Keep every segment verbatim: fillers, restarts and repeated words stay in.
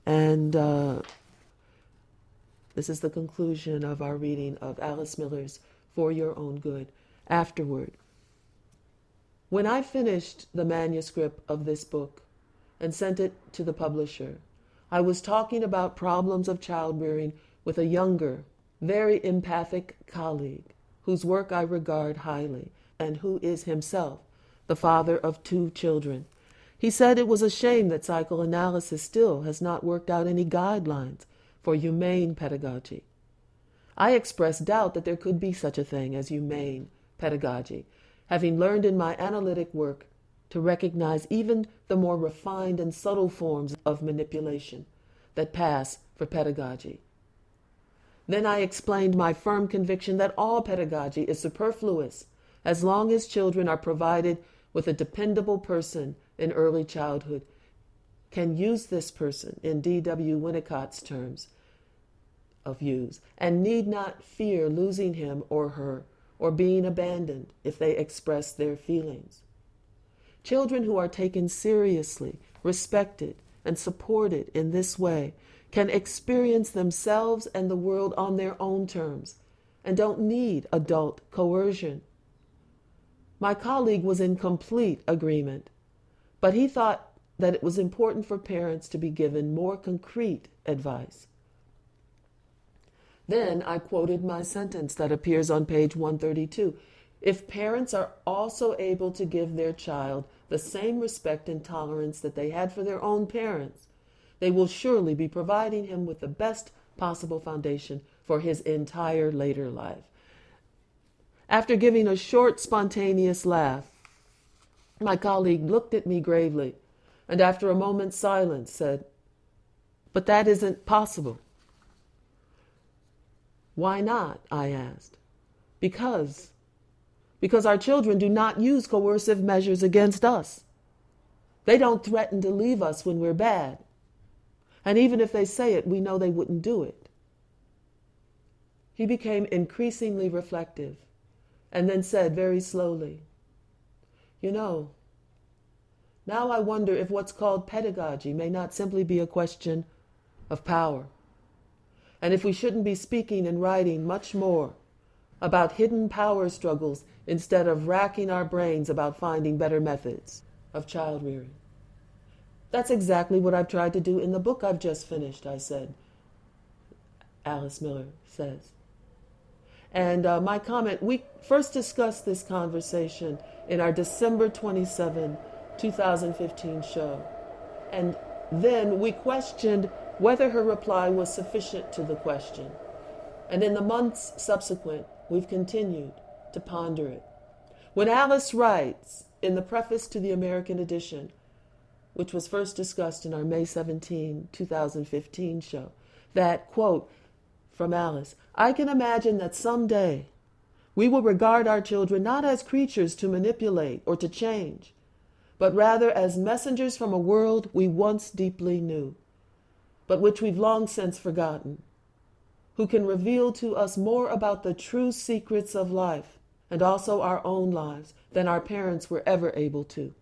And uh, this is the conclusion of our reading of Alice Miller's For Your Own Good. Afterward, when I finished the manuscript of this book and sent it to the publisher, I was talking about problems of child-rearing with a younger, very empathic colleague whose work I regard highly and who is himself the father of two children. He said it was a shame that psychoanalysis still has not worked out any guidelines for humane pedagogy. I expressed doubt that there could be such a thing as humane pedagogy, having learned in my analytic work to recognize even the more refined and subtle forms of manipulation that pass for pedagogy. Then I explained my firm conviction that all pedagogy is superfluous as long as children are provided with a dependable person in early childhood, can use this person, in D W Winnicott's terms of use, and need not fear losing him or her or being abandoned if they express their feelings. Children who are taken seriously, respected, and supported in this way can experience themselves and the world on their own terms and don't need adult coercion. My colleague was in complete agreement, but he thought that it was important for parents to be given more concrete advice. Then I quoted my sentence that appears on page one thirty-two. If parents are also able to give their child the same respect and tolerance that they had for their own parents, they will surely be providing him with the best possible foundation for his entire later life. After giving a short, spontaneous laugh, my colleague looked at me gravely, and after a moment's silence said, "But that isn't possible." "Why not?" I asked. Because, because our children do not use coercive measures against us. They don't threaten to leave us when we're bad. And even if they say it, we know they wouldn't do it. He became increasingly reflective, and then said very slowly, "You know, now I wonder if what's called pedagogy may not simply be a question of power, and if we shouldn't be speaking and writing much more about hidden power struggles instead of racking our brains about finding better methods of child rearing." "That's exactly what I've tried to do in the book I've just finished," I said. Alice Miller says. And uh, my comment, we first discussed this conversation in our December twenty-seventh, twenty fifteen show. And then we questioned whether her reply was sufficient to the question. And in the months subsequent, we've continued to ponder it. When Alice writes in the preface to the American edition, which was first discussed in our May seventeenth, twenty fifteen show, that, quote, from Alice, "I can imagine that someday we will regard our children not as creatures to manipulate or to change, but rather as messengers from a world we once deeply knew, but which we've long since forgotten, who can reveal to us more about the true secrets of life and also our own lives than our parents were ever able to."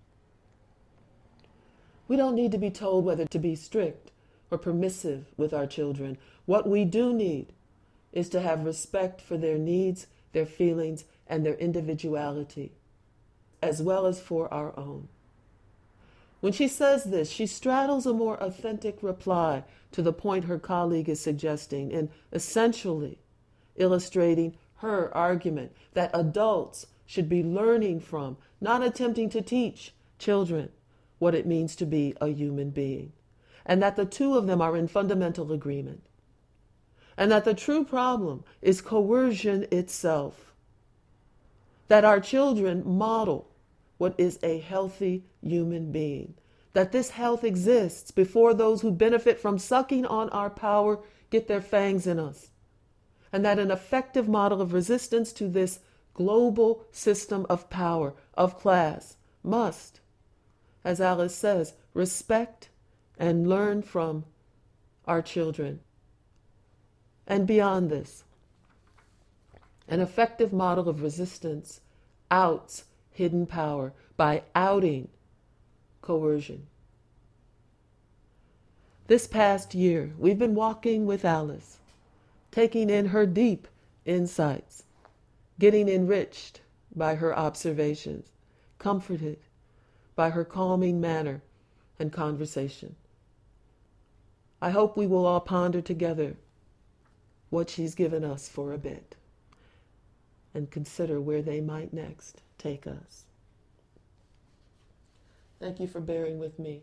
We don't need to be told whether to be strict or permissive with our children. What we do need is to have respect for their needs, their feelings, and their individuality, as well as for our own. When she says this, she straddles a more authentic reply to the point her colleague is suggesting, in essentially illustrating her argument that adults should be learning from, not attempting to teach, children what it means to be a human being, and that the two of them are in fundamental agreement, and that the true problem is coercion itself, that our children model what is a healthy human being, that this health exists before those who benefit from sucking on our power get their fangs in us, and that an effective model of resistance to this global system of power, of class, must, as Alice says, respect and learn from our children. And beyond this, an effective model of resistance outs hidden power by outing coercion. This past year, we've been walking with Alice, taking in her deep insights, getting enriched by her observations, comforted by her calming manner and conversation. I hope we will all ponder together what she's given us for a bit and consider where they might next take us. Thank you for bearing with me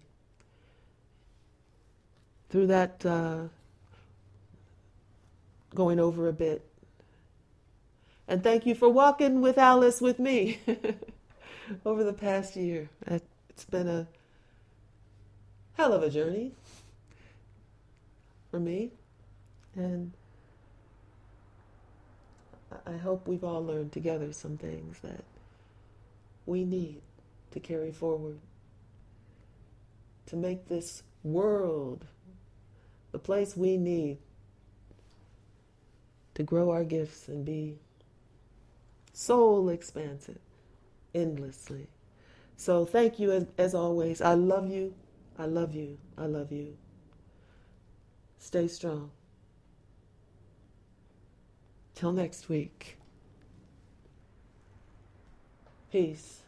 through that uh, going over a bit. And thank you for walking with Alice with me over the past year. It's been a hell of a journey for me. And I hope we've all learned together some things that we need to carry forward to make this world the place we need to grow our gifts and be soul expansive endlessly. So thank you as, as always. I love you. I love you. I love you. Stay strong. Till next week. Peace.